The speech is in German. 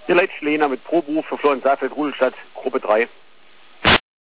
Hier Leitsch Lena mit Proberuf für Florian Saalfeld, Rudelstadt, Gruppe 3.